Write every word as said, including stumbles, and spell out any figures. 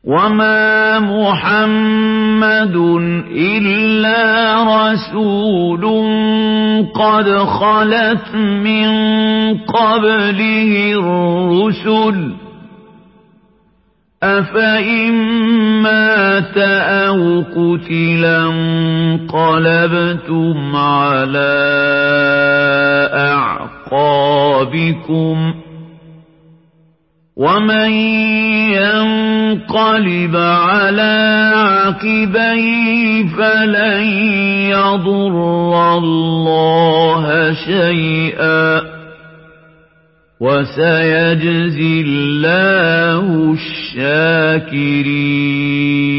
وَمَا مُحَمَّدٌ إِلَّا رَسُولٌ قَدْ خَلَتْ مِن قَبْلِهِ الرُّسُلُ ۚ أَفَإِن مَّاتَ أَوْ قُتِلَ انقَلَبْتُمْ عَلَىٰ أَعْقَابِكُمْ ۚ وَمَن يَنقَلِبْ عَلَىٰ عَقِبَيْهِ فَلَن يَضُرَّ اللَّهَ شَيْئًا ۗ وَسَيَجْزِي اللَّهُ الشَّاكِرِينَ